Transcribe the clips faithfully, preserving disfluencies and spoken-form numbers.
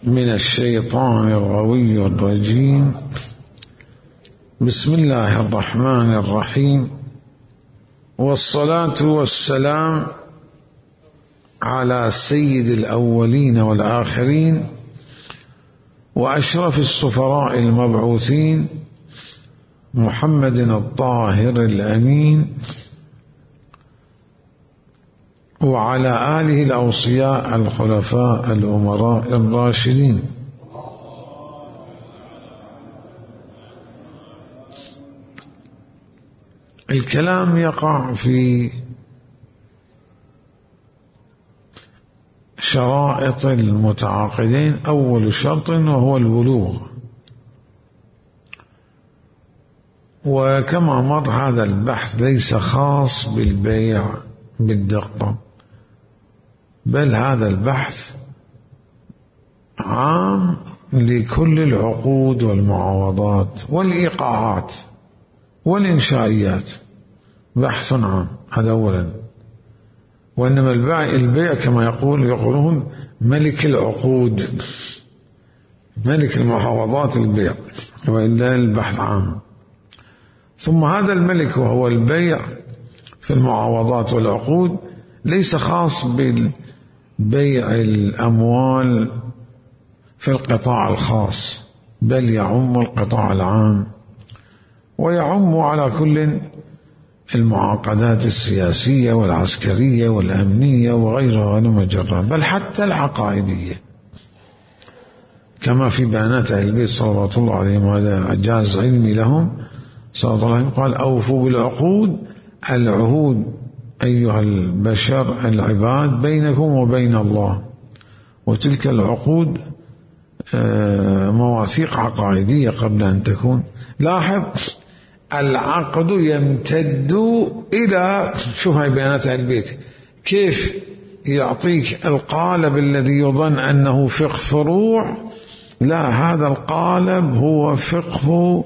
من الشيطان الغوي الرجيم. بسم الله الرحمن الرحيم، والصلاة والسلام على سيد الأولين والآخرين وأشرف السفراء المبعوثين محمد الطاهر الأمين وعلى آله الأوصياء الخلفاء الأمراء الراشدين. الكلام يقع في شرائط المتعاقدين. أول شرط وهو البلوغ، وكما مر هذا البحث ليس خاص بالبيع بالدقة، بل هذا البحث عام لكل العقود والمعاوضات والإيقاعات والإنشائيات، بحث عام هذا أولا. وإنما البيع, البيع كما يقول يقولون ملك العقود، ملك المعاوضات البيع، وإلا البحث عام. ثم هذا الملك وهو البيع في المعاوضات والعقود ليس خاص بالبيع الأموال في القطاع الخاص، بل يعم القطاع العام ويعم على كل المعاقدات السياسية والعسكرية والأمنية وغيرها المجرة، بل حتى العقائدية، كما في بيانات أهل البيت صلوات الله عليهم. وهذا إعجاز علمي لهم صلى الله عليه وسلم، قال: أوفوا بالعقود، العهود أيها البشر العباد بينكم وبين الله، وتلك العقود مواثيق عقائدية قبل أن تكون. لاحظ العقد يمتد إلى، شوف هاي بيانات أهل البيت كيف يعطيك القالب الذي يظن أنه فقه فروع، لا، هذا القالب هو فقه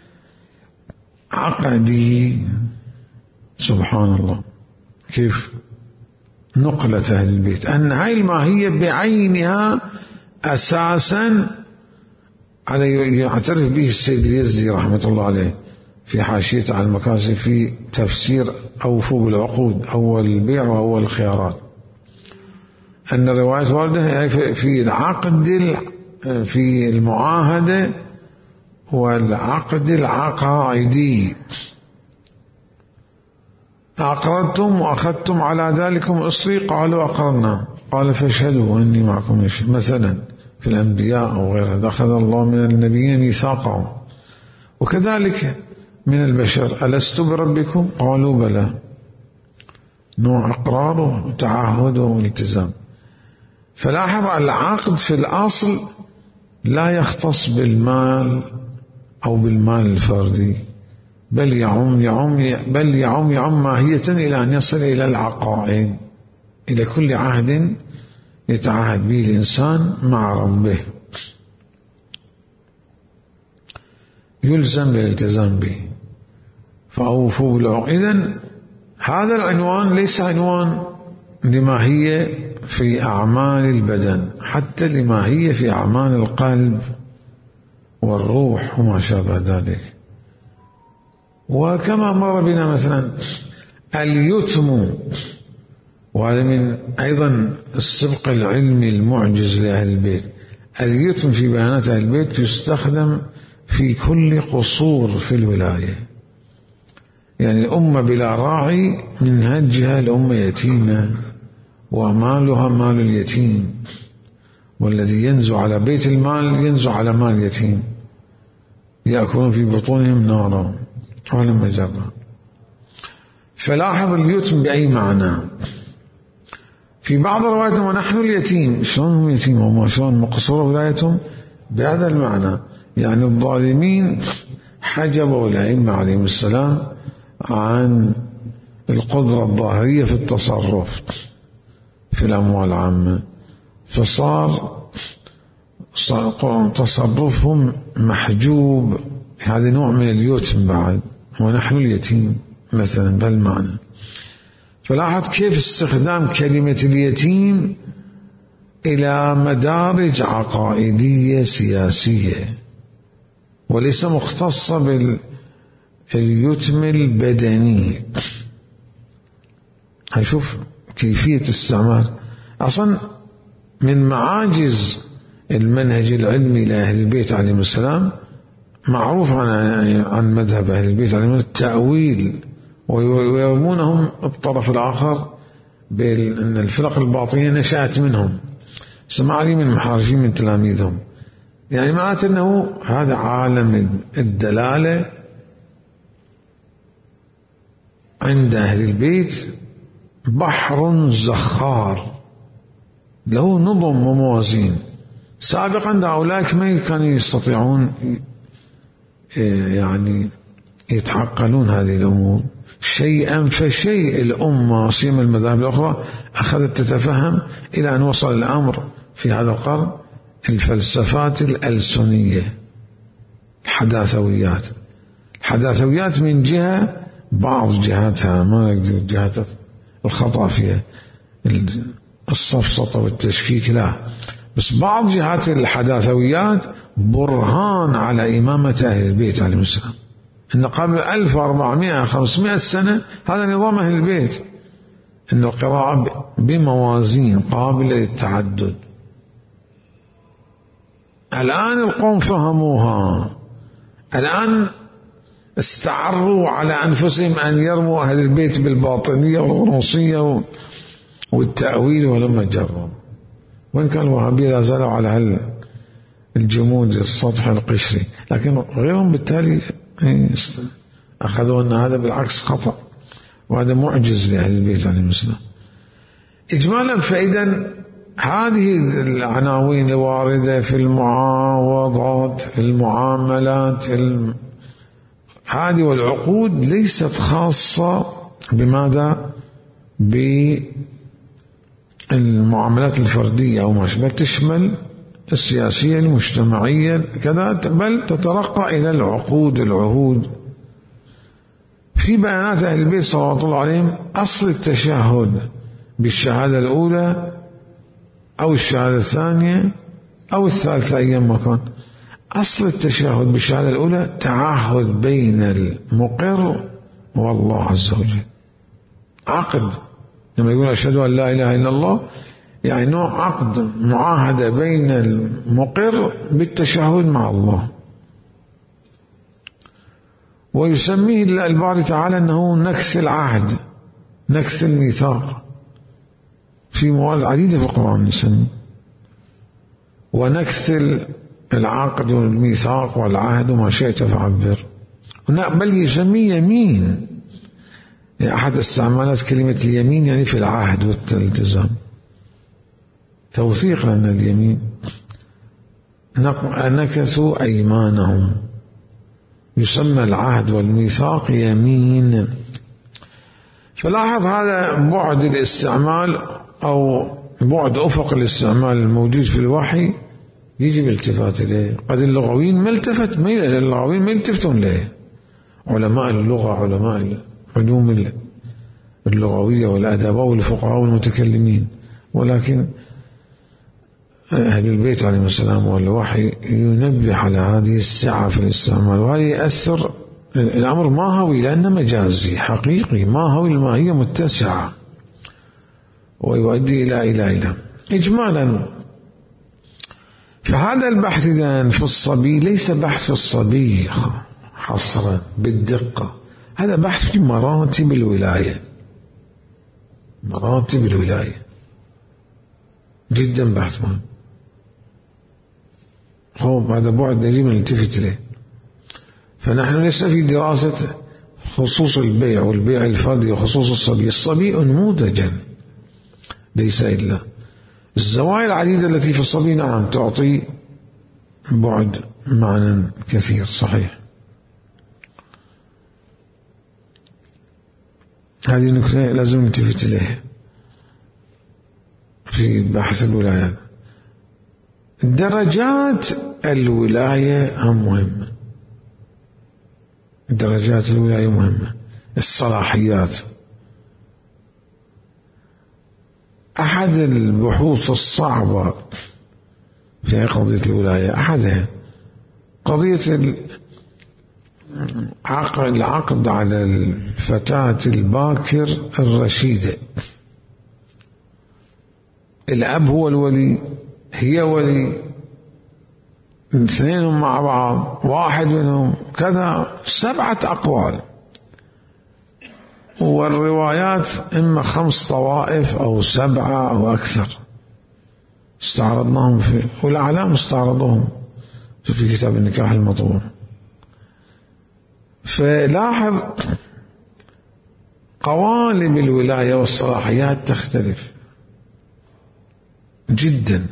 عقدي. سبحان الله كيف نقلة أهل البيت أن هاي الماهية بعينها أساسا على يعترف به السيد اليزدي رحمة الله عليه في حاشية على المكاسب في تفسير أوفوا بالعقود، أول البيع وأول الخيارات، أن الرواية واردة في العقد في المعاهدة والعقد العقائدي. أقررتم وأخذتم على ذلكم إصري؟ قالوا أقررنا. قال: فاشهدوا أني معكم. مثلا في الأنبياء أو غيرها أخذ الله من النبيين ميثاقهم، وكذلك من البشر: ألست بربكم؟ قالوا بلى. نوع إقرار وتعهد والتزام. فلاحظ العقد في الأصل لا يختص بالمال أو بالمال الفردي، بل يعم يعم بل يعم يعم ماهية إلى أن يصل إلى العقائد، إلى كل عهد يتعاهد به الإنسان مع ربه يلزم بالالتزام به. فأوفوا بالعقود. إذن هذا العنوان ليس عنوان لماهية في أعمال البدن، حتى لماهية في أعمال القلب والروح وما شابه ذلك. وكما مر بنا مثلا اليتم، وهذا من أيضا السبق العلمي المعجز لأهل البيت. اليتم في بيانات أهل البيت يستخدم في كل قصور في الولاية، يعني الأمة بلا راعي من هجها الأمة يتيمة ومالها مال اليتيم، والذي ينزو على بيت المال ينزو على مال اليتيم، يأكلون في بطونهم نارا ولا مجرة. فلاحظ اليتم بأي معنى. في بعض الروايات: ونحن اليتيم. شلون هم يتيم؟ وما شلون مقصورة ولايتهم بهذا المعنى، يعني الظالمين حجبوا الأئمة عليهم السلام عن القدرة الظاهرية في التصرف في الأموال العامة، فصار تصرفهم محجوب. هذا نوع من اليتم بعد، ونحن اليتيم مثلا بالمعنى. فلاحظ كيف استخدام كلمة اليتيم إلى مدارج عقائدية سياسية، وليس مختصة باليتم البدني. هنشوف كيفية استعمال. أصلا من معاجز المنهج العلمي لأهل البيت عليهم السلام معروف عن عن مذهب أهل البيت عليهم التأويل، ويرمونهم الطرف الآخر بأن الفرق الباطنية نشأت منهم. سمع لي من محارشين من تلاميذهم، يعني معناته أنه هذا عالم الدلالة عند أهل البيت بحر زخار له نظم وموازين. سابقا هؤلاء ما كانوا يستطيعون يعني يتعقلون هذه الأمور شيئا فشيء. الأمة سيما المذاهب الأخرى أخذت تتفهم إلى أن وصل الأمر في هذا القرن الفلسفات الألسنية، الحداثويات. الحداثويات من جهة، بعض جهاتها ما نقدر جهات الخطأ فيها الصفصطة والتشكيك، لا، بس بعض جهات الحداثويات برهان على إمامة أهل البيت عليهم السلام، أن قبل ألف وأربعمائة خمسمائة سنة هذا نظام أهل البيت، أن القراءة بموازين قابلة للتعدد. الآن القوم فهموها، الآن استعروا على أنفسهم أن يرموا أهل البيت بالباطنية والغنوصية والتأويل، ولما جربوا. وإن كان الوهابية لا زالوا على الجمود السطح القشري، لكن غيرهم بالتالي أخذوا أن هذا بالعكس خطأ، وهذا معجز لأهل البيت عليهم السلام. إجمالا فإذا هذه العناوين الواردة في المعاوضات، في المعاملات الم... هذه والعقود ليست خاصة بماذا؟ بالمعاملات الفردية أو ما شابه، تشمل السياسية المجتمعية كذا، بل تترقى إلى العقود العهود. في بيانات أهل البيت صلوات الله عليهم أصل التشهد بالشهادة الأولى أو الشهادة الثانية أو الثالثة أيام كان، أصل التشهد بالشهادة الأولى تعهد بين المقر والله عز وجل، عقد. لما يقول أشهد أن لا إله إلا الله يعني نوع عقد، معاهدة بين المقر بالتشهد مع الله. ويسميه الباري تعالى أنه نكث العهد، نكث الميثاق، في موارد عديدة في القرآن يسميه، ونكث العقد والميثاق والعهد وما شئت فعبر. بل يسميه يمين، يعني أحد استعمالات كلمة اليمين يعني في العهد والالتزام، توثيق لأن اليمين نكثوا أيمانهم، يسمى العهد والميثاق يمين. فلاحظ هذا بعد الاستعمال أو بعد أفق الاستعمال الموجود في الوحي يجب الالتفات إليه. قد اللغويين ما التفت ميل اللغويين ما يلتفتون له، علماء اللغة، علماء علوم اللغوية والأدب والفقهاء والمتكلمين، ولكن أهل البيت عليهم السلام والوحي ينبه على هذه السعة في الاستعمال، وهذا يأثر. الأمر ما هوي لأنه مجازي حقيقي، ما هوي الماهية متسعة ويؤدي إلى إلى إلى إجمالا. فهذا البحث إذن في الصبي ليس بحث في الصبي حصرا بالدقة، هذا بحث في مراتب الولاية، مراتب الولاية جدا بحث مهم. هو هذا بعد يجب أن نلتفت إليه. فنحن لسه في دراسة خصوص البيع والبيع الفردي وخصوص الصبي. الصبي نموذجا ليس إلا الزوايا العديدة التي في الصبي نعم تعطي بعد معنى كثير صحيح. هذه نكتة لازم نلتفت إليها في بحث الولايات. درجات الولاية هم مهمة، درجات الولاية مهمة. الصلاحيات، أحد البحوث الصعبة في قضية الولاية، أحدها قضية العقد على الفتاة الباكر الرشيدة. الأب هو الولي، هي ولي، اثنين مع بعض، واحد منهم كذا، سبعة أقوال، والروايات إما خمس طوائف أو سبعة أو أكثر استعرضناهم في، والأعلام استعرضوهم في كتاب النكاح المطبوع. فلاحظ قوالب الولاية والصلاحيات تختلف جدا،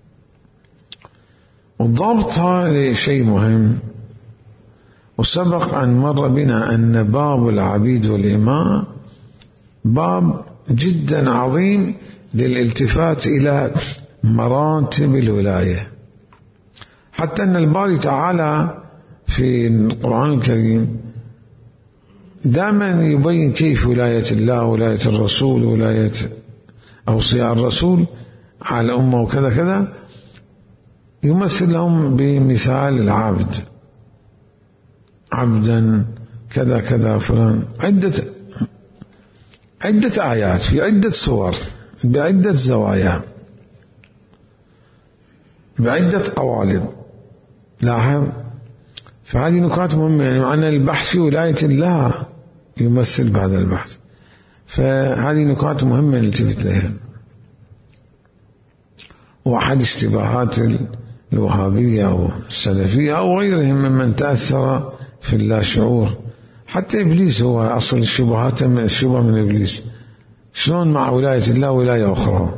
وضبطها شيء مهم. وسبق أن مر بنا أن باب العبيد والإماء باب جدا عظيم للالتفات إلى مراتب الولاية، حتى أن الباري تعالى في القرآن الكريم دائما يبين كيف ولاية الله، ولاية الرسول، ولاية أوصياء الرسول على الأمة وكذا كذا، يمثل لهم بمثال العبد، عبدا كذا كذا فلان، عدة عدة آيات في عدة صور بعدة زوايا بعدة قوالب. لاحظ، فهذه نكات مهمة، يعني معنى البحث في ولاية الله يمثل بهذا البحث، فهذه نكات مهمة نلتفت لها. وأحد اشتباهات الوهابية أو السلفية أو غيرهم ممن تأثر في اللاشعور، حتى إبليس هو أصل الشبهات من الشبه من إبليس، شلون مع ولاية الله ولاية أخرى؟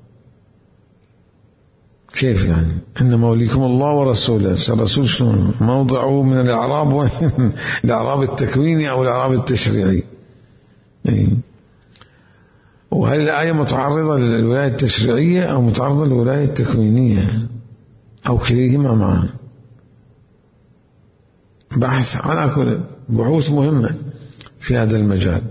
كيف يعني؟ إنما وليكم الله ورسوله، الرسول شلون موضعه من الإعراب؟ وين الإعراب التكويني أو الإعراب التشريعي؟ وهل الآية متعرضة للولاية التشريعية أو متعرضة للولاية التكوينية أو كليهما معا؟ بحث على كل بحوث مهمة في هذا المجال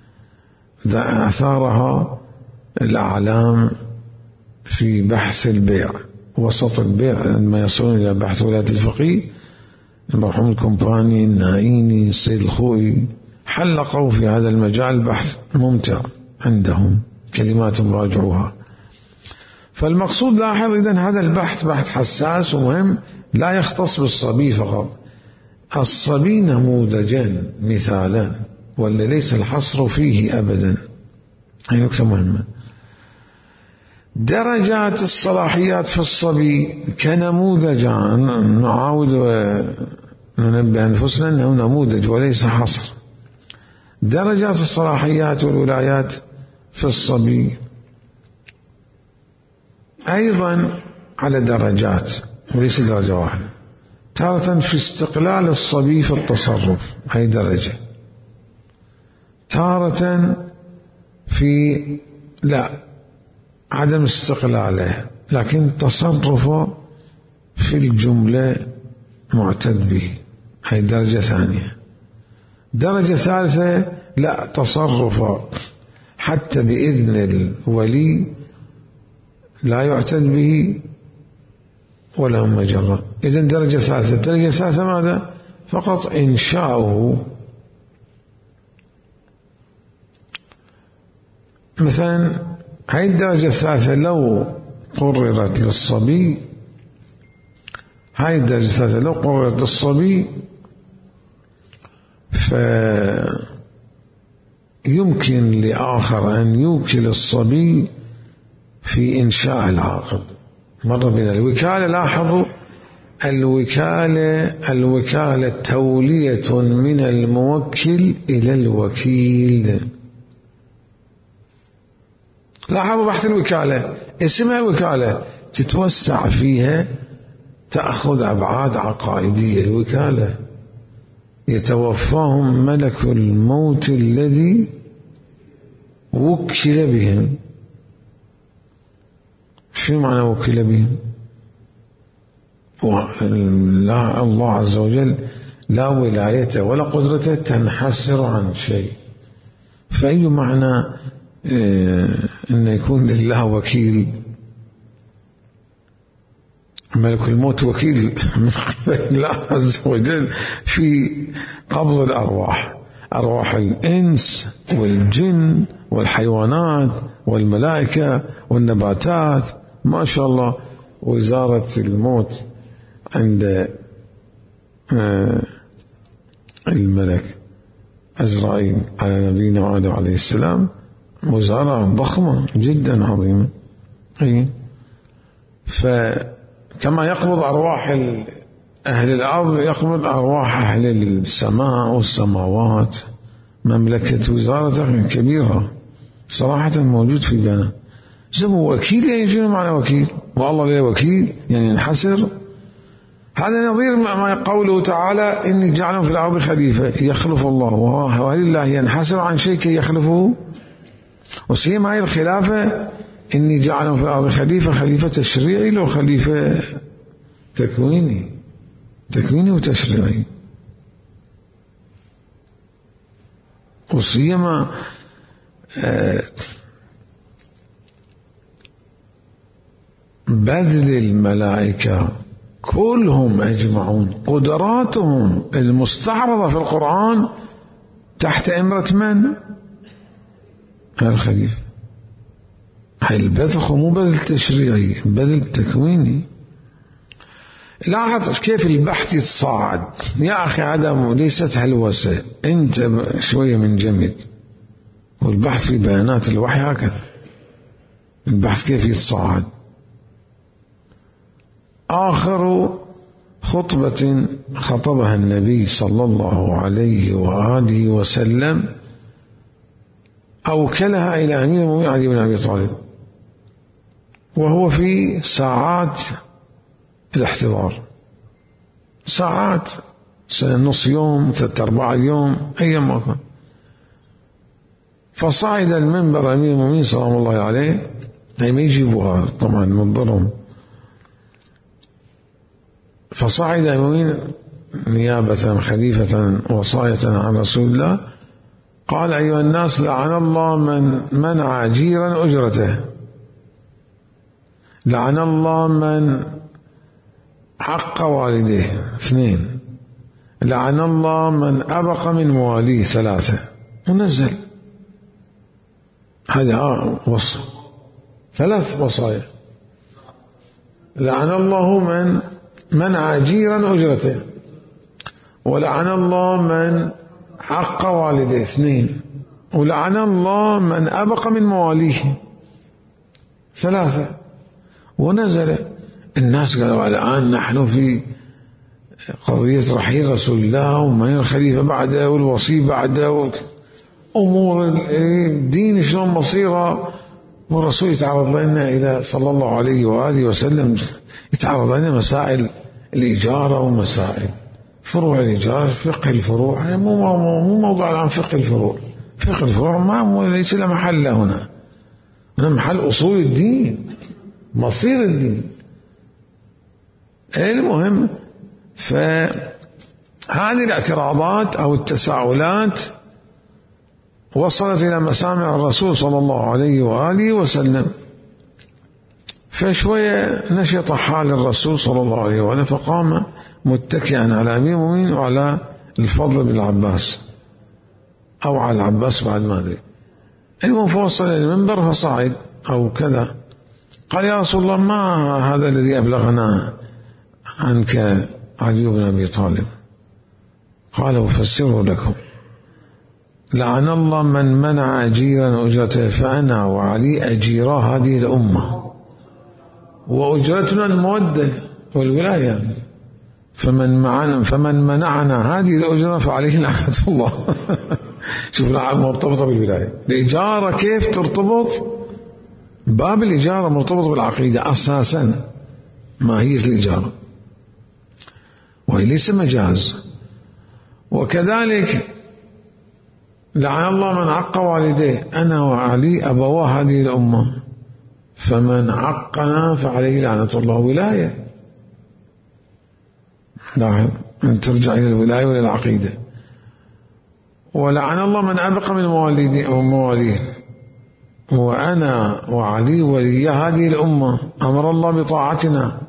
أثارها الأعلام في بحث البيع، وسط البيع لما يصلون إلى بحث ولاية الفقيه. المرحوم الكومباني، النائيني، السيد الخوئي حلقوا في هذا المجال بحث ممتع عندهم، كلمات راجعوها. فالمقصود لاحظ إذن هذا البحث بحث حساس ومهم، لا يختص بالصبي فقط. الصبي نموذجان مثالان، ولا ليس الحصر فيه أبدا. هي نكتة مهمة. درجات الصلاحيات في الصبي كنموذجان، نعاود وننبه أنفسنا أنه نموذج وليس حصر. درجات الصلاحيات والولايات في الصبي أيضا على درجات وليس درجة واحدة. تارة في استقلال الصبي في التصرف، هي درجة. تارة في لا عدم استقلاله لكن تصرفه في الجملة معتد به، هي درجة ثانية. درجة ثالثة لا تصرفه حتى بإذن الولي لا يعتد به ولا مجرد. إذن درجة ثالثة. درجة ثالثة ماذا؟ فقط إنشاؤه. مثلا هاي الدرجة الثالثة لو قررت للصبي، هاي الدرجة الثالثة لو قررت للصبي فيمكن لآخر أن يوكل الصبي في إنشاء العقد. مرة من الوكالة، لاحظوا الوكالة الوكالة تولية من الموكل إلى الوكيل. لاحظوا بحث الوكالة، اسمها وكالة، تتوسع فيها، تأخذ أبعاد عقائدية. الوكالة يتوفاهم ملك الموت الذي وكل بهم. شو معنى وكل بهم؟ لا، الله عز وجل لا ولايته ولا قدرته تنحسر عن شيء. فأي معنى أن يكون لله وكيل، ملك الموت وكيل من قبل الله عز وجل في قبض الأرواح، أرواح الإنس والجن والحيوانات والملائكة والنباتات، ما شاء الله. وزارة الموت عند الملك عزرائيل على نبينا وآله عليه السلام وزارة ضخمة جدا عظيمة. فكما يقبض أرواح أهل الأرض يقبض أرواح أهل السماء والسماوات. مملكة وزارة كبيرة صراحة موجود في بنا. سمو وكيل، يعني شنو معنى وكيل؟ والله ليه وكيل يعني ينحسر؟ هذا نظير ما قوله تعالى إني جعل في الأرض خليفة يخلف الله، وهل الله ينحسر عن شيء كي يخلفه؟ وسيما هذه الخلافة إني جعل في الأرض خليفة، خليفة تشريعي لو خليفة تكويني، تكويني وتشريعي. وسيما آه بذل الملائكة كلهم أجمعون قدراتهم المستعرضة في القرآن تحت إمرة من؟ الخليفة. هاي البذل مو بذل تشريعي، بذل تكويني. لاحظ كيف البحث يتصاعد. يا أخي هذا ليست هلوسة، أنت شوية من جمد. والبحث في بيانات الوحي هكذا، البحث كيف يتصاعد. آخر خطبة خطبها النبي صلى الله عليه وآله وسلم أوكلها إلى أمير المؤمنين علي بن أبي طالب، وهو في ساعات الاحتضار، ساعات نص يوم، ثلاثة أربعة يوم، أيام ما كان. فصعد المنبر أمير المؤمنين سلام الله عليه، هي ما يجيبوها طبعا منظرهم. فصعد المؤمنين نيابة خليفة وصاية عن رسول الله، قال أيها الناس لعن الله من منع جيرا أجرته، لعن الله من حق والديه، اثنين، لعن الله من أبق من مواليه، ثلاثة. ونزل هذا وصف ثلاث وصايا. لعن الله من منع جيرا أجرته، ولعن الله من حق والديه، اثنين، ولعن الله من أبق من مواليه، ثلاثة. ونزل الناس قالوا الآن نحن في قضية رحيل رسول الله ومن الخليفة بعده والوصي بعده، أمور الدين شلون مصيرها، والرسول يتعرض لنا إلى صلى الله عليه وآله وسلم يتعرض لنا مسائل الإجارة ومسائل فروع الإجارة، فقه الفروع. مو مو موضوع الآن فقه الفروع، فقه الفروع ما ليس له محل هنا، هنا محل أصول الدين، مصير الدين. المهم، فهذه الاعتراضات أو التساؤلات وصلت إلى مسامع الرسول صلى الله عليه وآله وسلم. فشوية نشط حال الرسول صلى الله عليه وآله، فقام متكئا على أمير المؤمنين وعلى الفضل بن العباس أو على العباس بعد ما أدري. المهم فوصل إلى المنبر فصعد أو كذا، قال يا رسول الله ما هذا الذي أبلغنا عنك علي بن أبي طالب؟ قال أفسره لكم. لعن الله من منع أجيرا أجرته، فأنا وعلي أجيرا هذه الأمة، وأجرتنا المودة والولاية، فمن معنا فمن منعنا هذه الأجرة فعليه لعنة الله. شوف مرتبطة بالولاية. الإجارة كيف ترتبط؟ باب الإجارة مرتبط بالعقيدة أساسا، ما هي الإجارة، وهي ليس مجاز. وكذلك لعن الله من عق والديه، أنا وعلي أبوا هذه الأمة، فمن عقنا فعليه لعنة الله. ولاية، لاحظ أن ترجع إلى الولاية وإلى العقيدة. ولعن الله من أبق من مواليه، وأنا وعلي ولي هذه الأمة أمر الله بطاعتنا،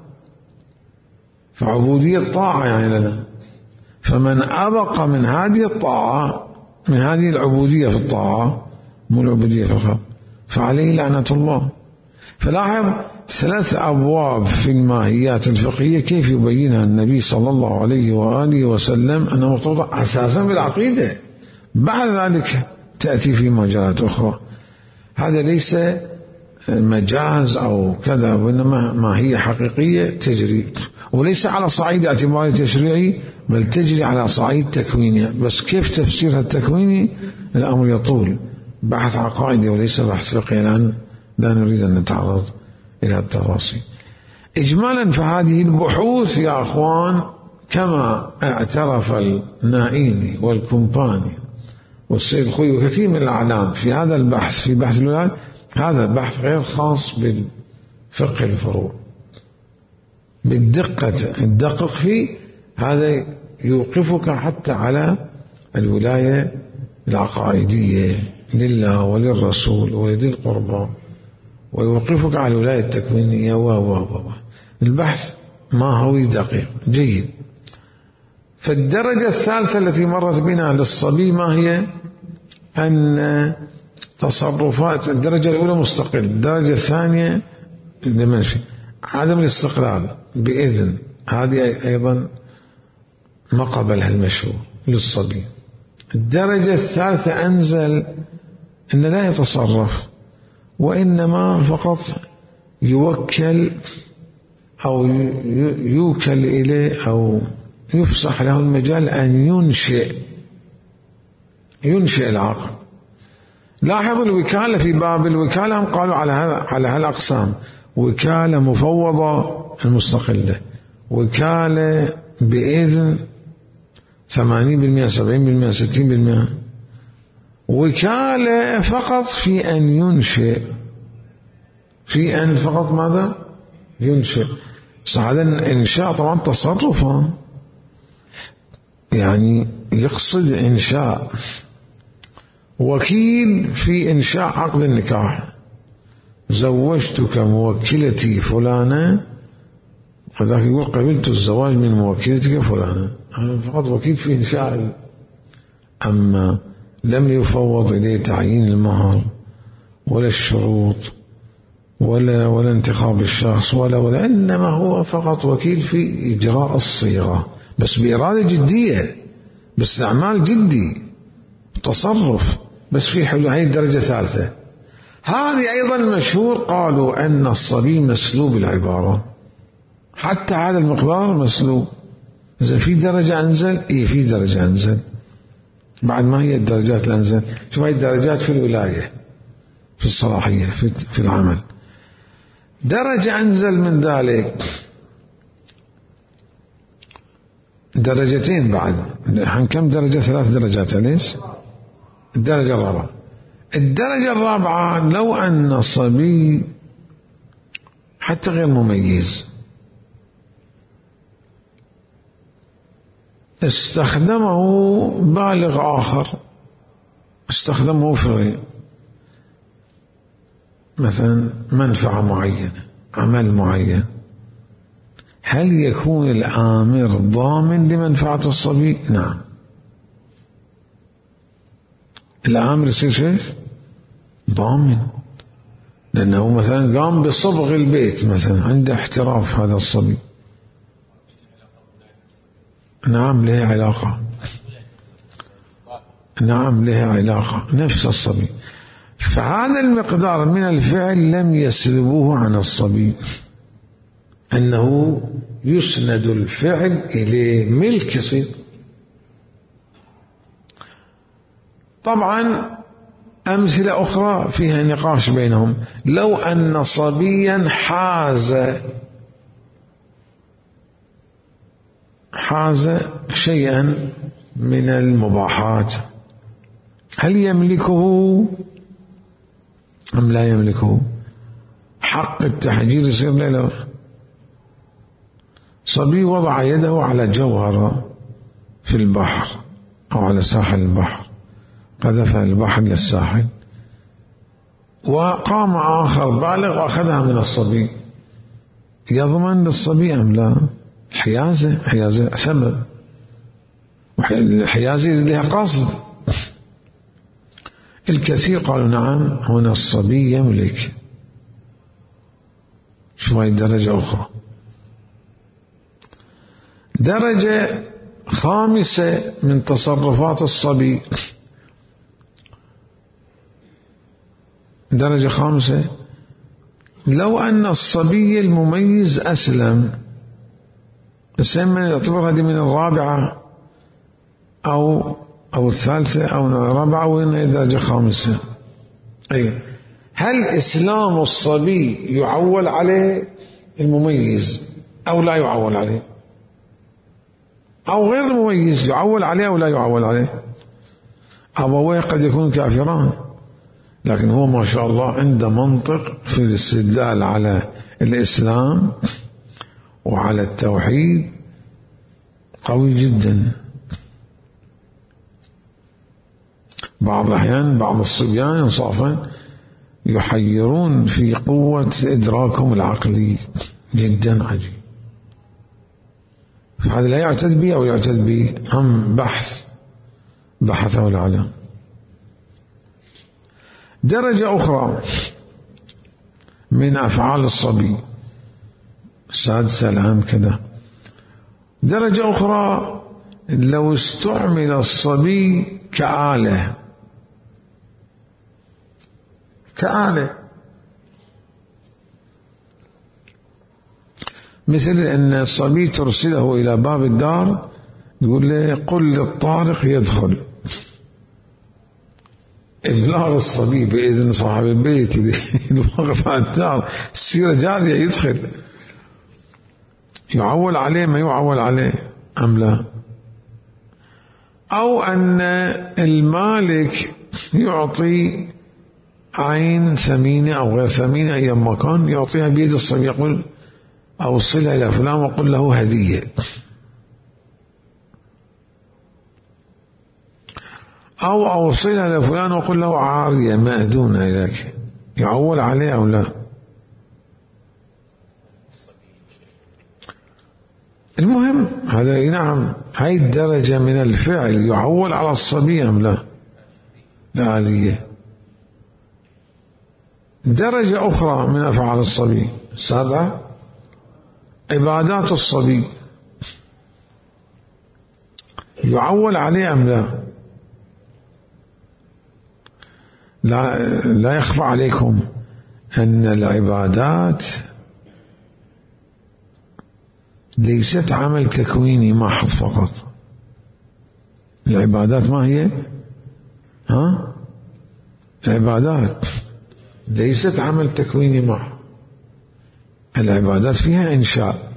فعبودية طاعة يعني لنا، فمن أبق من هذه الطاعة من هذه العبودية في الطاعة مو العبودية في الخلق فعليه لعنة الله. فلاحظ ثلاث أبواب في الماهيات الفقهية كيف يبينها النبي صلى الله عليه وآله وسلم أنها مرتبطة أساسا بالعقيدة، بعد ذلك تأتي في مجالات أخرى. هذا ليس مجاز أو كذا، وإنما ماهية حقيقية تجري، وليس على صعيد اعتباري تشريعي بل تجري على صعيد تكويني. بس كيف تفسيرها التكويني الأمر يطول، بحث عقائدي وليس بحث فقهي، الآن لا نريد أن نتعرض إلى التفاصيل. إجمالا فهذه البحوث يا أخوان كما اعترف النائيني والكومباني والسيد الخوي وكثير من الأعلام في هذا البحث في بحث الولايات، هذا البحث غير خاص بالفقه الفروع بالدقة الدقق فيه، هذا يوقفك حتى على الولاية العقائدية لله وللرسول ولذي القربى، ويوقفك على الولاية التكوينية و و و البحث ما هو دقيق جيد. فالدرجة الثالثة التي مرت بنا للصبي ما هي؟ أن تصرفات الدرجة الأولى مستقل، الدرجة الثانية المنفي عدم الاستقلال بإذن، هذه أيضا ما قبلها المشروع للصبي. الدرجة الثالثة أنزل أن لا يتصرف وإنما فقط يوكل أو يوكل إليه أو يفسح له المجال أن ينشئ ينشئ العقل. لاحظ الوكالة في باب الوكالة هم قالوا على على هالأقسام: وكالة مفوضة المستقلة، وكالة بإذن ثمانين بالمئة سبعين بالمئة ستين بالمئة، وكالة فقط في أن ينشئ في أن فقط ماذا ينشئ. هذا إنشاء طبعا تصرفا، يعني يقصد إنشاء. وكيل في إنشاء عقد النكاح، زوجتك موكلتي فلانة، وذاك يقول قبلت الزواج من موكلتك فلانة، أنا فقط وكيل في إنشاء. أما لم يفوض إليه تعيين المهر ولا الشروط ولا ولا انتخاب الشخص ولا ولا إنما هو فقط وكيل في إجراء الصيغة، بس بإرادة جدية، باستعمال جدي، تصرف، بس في حدود. هذه الدرجة الثالثة. هذه أيضا المشهور قالوا أن الصبي مسلوب العبارة، حتى هذا المقدار مسلوب. إذا في درجة أنزل، إيه في درجة أنزل. بعد ما هي الدرجات الأنزل؟ شوف هاي الدرجات في الولاية، في الصلاحية، في, في العمل. درجة أنزل من ذلك درجتين بعد، عن كم درجة؟ ثلاث درجات. ليش؟ الدرجة الرابعة. الدرجة الرابعة لو أن صبي حتى غير مميز استخدمه بالغ آخر، استخدمه في مثلا منفعة معينة، عمل معين، هل يكون الآمر ضامن لمنفعة الصبي؟ نعم، الآمر يصير شيء ضامن، لأنه مثلا قام بصبغ البيت، مثلا عنده احتراف هذا الصبي. نعم له علاقة، نعم له علاقة، نفس الصبي. فهذا المقدار من الفعل لم يسلبوه عن الصبي، أنه يسند الفعل إلى ملك يصير. طبعا أمثلة أخرى فيها نقاش بينهم. لو أن صبيا حاز حاز شيئا من المباحات، هل يملكه أم لا يملكه؟ حق التحجير يصير له. صبي وضع يده على جوهرة في البحر أو على ساحل البحر، قذفها البحر للساحل، وقام آخر بالغ وأخذها من الصبي، يضمن للصبي أم لا؟ حيازة، حيازة سبب، الحيازة لها قاصد. الكثير قالوا نعم هنا الصبي يملك. شوي درجة أخرى، درجة خامسة من تصرفات الصبي، درجة خامسة، لو أن الصبي المميز أسلم، السنة يعتبر هذه من الرابعة أو أو الثالثة أو الرابعة، وين درجة خامسة. أيوة. هل إسلام الصبي يعول عليه المميز أو لا يعول عليه؟ أو غير المميز يعول عليه أو لا يعول عليه؟ أبويه قد يكون كافران، لكن هو ما شاء الله عنده منطق في الاستدلال على الإسلام وعلى التوحيد قوي جدا. بعض الأحيان بعض الصبيان إنصافا يحيرون في قوة إدراكهم العقلي، جدا عجيب. فهذا لا يعتد به أو يعتد به، هم بحث بحثه العلم. درجة أخرى من أفعال الصبي، سادسة الآن كذا، درجة أخرى لو استعمل الصبي كآلة، كآلة، مثل أن الصبي ترسله إلى باب الدار تقول له قل للطارق يدخل، إبلاغ الصبي بإذن صاحب البيت الواقف على الدار، السيرة جارية يدخل، يعول عليه ما يعول عليه أم لا؟ أو أن المالك يعطي عين ثمينة أو غير ثمينة أي مكان، يعطيها بيد الصبي، يقول أوصلها إلى فلان وقل له هدية، أو أوصلها لفلان وقل له عارية مأذونة إليك، يعول عليه أو لا؟ المهم هذا نعم، هاي الدرجة من الفعل يعول على الصبي أم لا؟ لا عالية. درجة أخرى من أفعال الصبي، سابعة، عبادات الصبي يعول عليه أم لا؟ لا, لا يخفى عليكم أن العبادات ليست عمل تكويني محض فقط. العبادات ما هي؟ ها؟ العبادات ليست عمل تكويني محض، العبادات فيها إنشاء.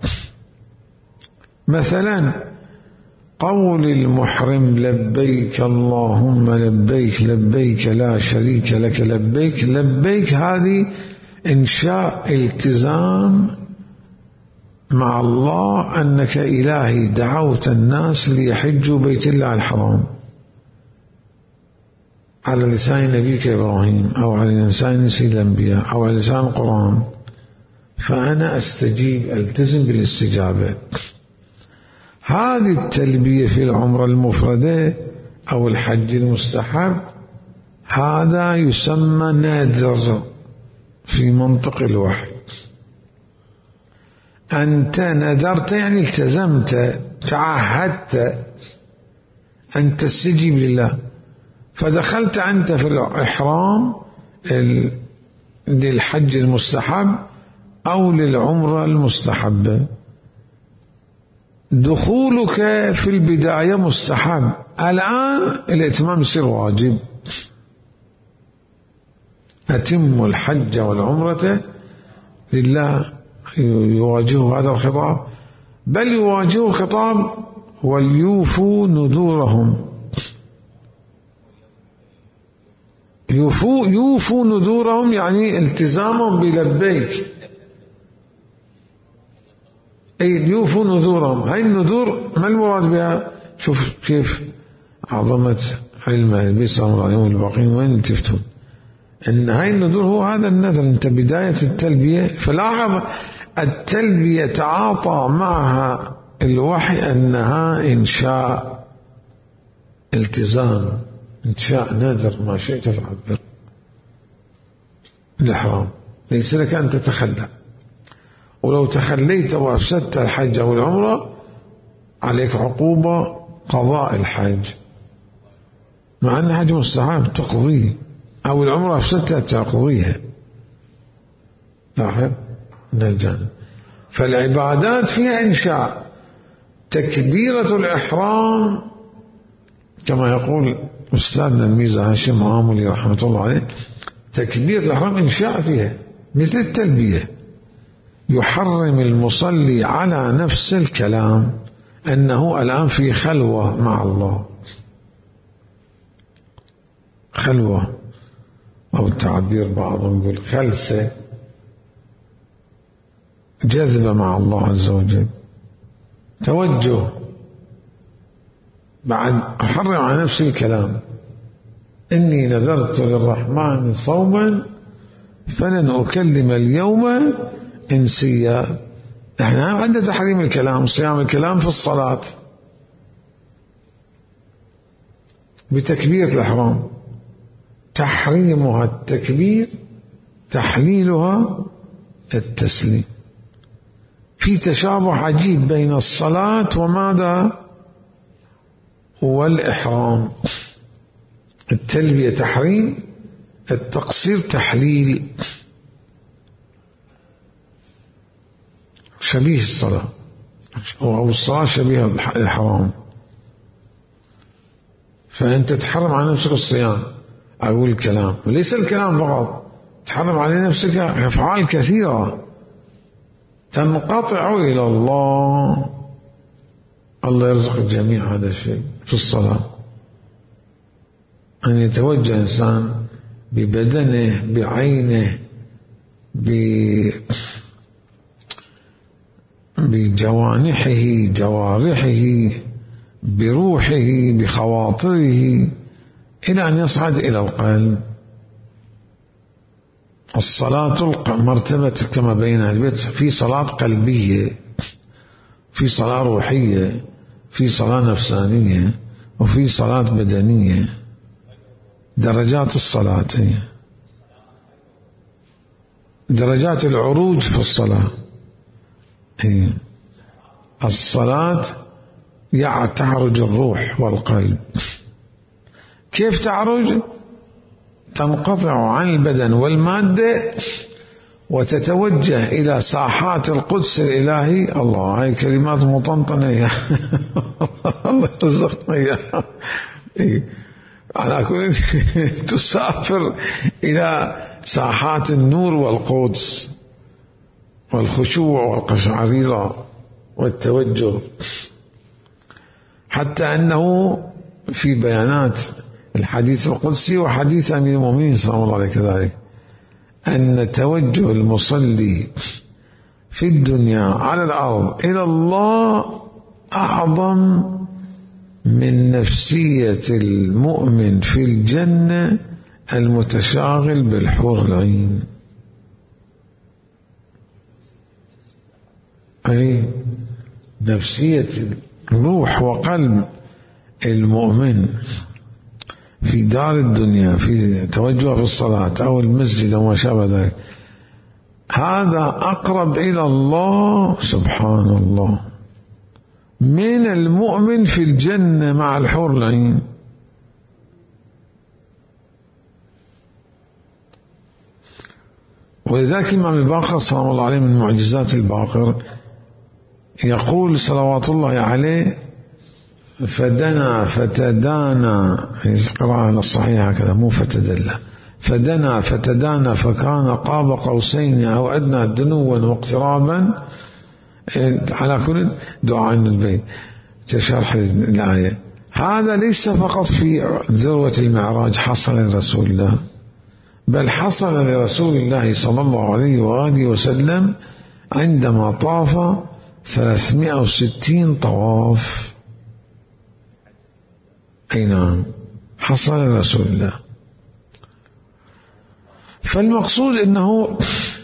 مثلا قول المحرم لبيك اللهم لبيك لبيك لا شريك لك لبيك لبيك، هذه إنشاء التزام مع الله أنك إلهي دعوت الناس ليحجوا بيت الله الحرام على لسان نبيك إبراهيم أو على لسان سيد الأنبياء أو على لسان القرآن، فأنا أستجيب ألتزم بالاستجابة. هذه التلبية في العمرة المفردة أو الحج المستحب، هذا يسمى نادر في منطق الوحي. أنت نذرت يعني التزمت، تعهدت أن تستجيب لله، فدخلت أنت في الإحرام للحج المستحب أو للعمرة المستحبة. دخولك في البداية مستحب، الآن الاتمام يصير واجب. أتم الحج والعمرة لله، يواجه هذا الخطاب، بل يواجه خطاب وليوفوا نذورهم. يوفوا يوفوا نذورهم يعني التزامهم بلبيك، أي يوفوا نذورهم. هاي النذور ما المراد بها؟ شوف كيف عظمة علم النبي صلى الله عليه وسلم والباقين وين التفتون. أن هاي النذور هو هذا النذر. أنت بداية التلبية، فلاحظ التلبية تعاطى معها الوحي أنها إنشاء التزام، إنشاء نذر، ما شئت فعبر. الإحرام ليس لك أن تتخلى، ولو تخليت وأفسدت الحج أو العمرة عليك عقوبة قضاء الحج، مع أن الحج مستحب تقضيه، أو العمرة أفسدتها تقضيها. لاحظ نجان. فالعبادات فيها إنشاء. تكبيرة الإحرام كما يقول أستاذنا الميزة هاشم عاملي رحمة الله عليه، تكبيرة الإحرام إنشاء فيها مثل التلبية. يحرم المصلي على نفس الكلام أنه الآن في خلوة مع الله، خلوة أو التعبير بعضهم يقول خلسة، جذبة مع الله عز وجل، توجه. بعد أحرم على نفس الكلام، إني نذرت للرحمن صوما فلن أكلم اليوم إنسيا. احنا عندنا تحريم الكلام، صيام الكلام في الصلاة بتكبيرة الإحرام، تحريمها التكبير، تحليلها التسليم. في تشابه عجيب بين الصلاة وماذا والإحرام. التلبية تحريم، التقصير تحليل، شبيه الصلاة، أو الصلاة شبيه الإحرام. فأنت تحرم على نفسك الصيام أو الكلام، وليس الكلام فقط، تحرم على نفسك أفعال كثيرة تنقطع إلى الله. الله يرزق الجميع هذا الشيء في الصلاة، أن يتوجه إنسان ببدنه، بعينه، بجوانحه، جوارحه، بروحه، بخواطره، إلى أن يصعد إلى القلب. الصلاة مرتبة كما بين البيت، في صلاة قلبية، في صلاة روحية، في صلاة نفسانية، وفي صلاة بدنية. درجات الصلاة، درجات العروج في الصلاة. الصلاة تعرج الروح والقلب. كيف تعرج؟ تنقطع عن البدن والمادة وتتوجه إلى ساحات القدس الإلهي. الله، هاي كلمات مطنطنة يا الله يرزقنا إياها. على كل تسافر إلى ساحات النور والقدس والخشوع والقشعريرة والتوجه، حتى أنه في بيانات الحديث القدسي وحديث أمير المؤمنين صلى الله عليه كذلك، أن توجه المصلي في الدنيا على الأرض إلى الله أعظم من نفسية المؤمن في الجنة المتشاغل بالحور العين. أي نفسية روح وقلب المؤمن في دار الدنيا، في توجه في الصلاة أو المسجد أو ما شابه ذلك، هذا أقرب إلى الله سبحان الله من المؤمن في الجنة مع الحور العين. ولذلك الإمام الباقر صلى الله عليه من معجزات الباقر يقول صلوات الله عليه: فدنا فتدانى، القراءة الصحيحة هكذا مو فتدلى، فدنا فتدانى فكان قاب قوسين أو أدنى دنوا واقترابا. على كل دعاء البيت تشرح الآية. هذا ليس فقط في ذروة المعراج حصل لرسول الله، بل حصل لرسول الله صلى الله عليه وآله وسلم عندما طاف ثلاثمائة وستين طواف. أي نعم، حصل لرسول الله. فالمقصود أنه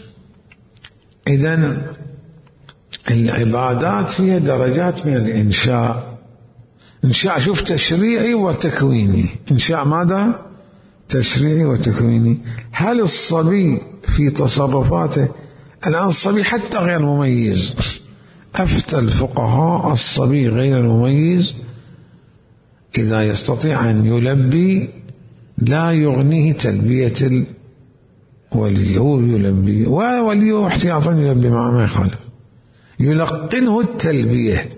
إذن العبادات فيها درجات من الإنشاء. إنشاء شوف تشريعي وتكويني. إنشاء ماذا؟ تشريعي وتكويني. هل الصبي في تصرفاته الآن الصبي حتى غير مميز، أفتى الفقهاء الصبي غير المميز إذا يستطيع أن يلبي لا يغنيه تلبية الولي، هو يلبي ووليه احتياطا يلبي مع ما يخالف، يلقنه التلبية.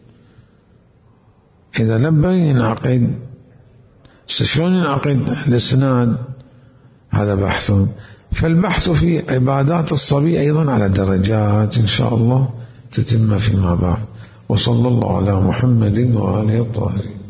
إذا لبى ينعقد. شلون ينعقد الإسناد؟ هذا بحث. فالبحث في عبادات الصبي أيضا على درجات إن شاء الله تتم فيما بعد. وصلى الله على محمد وآله الطاهرين.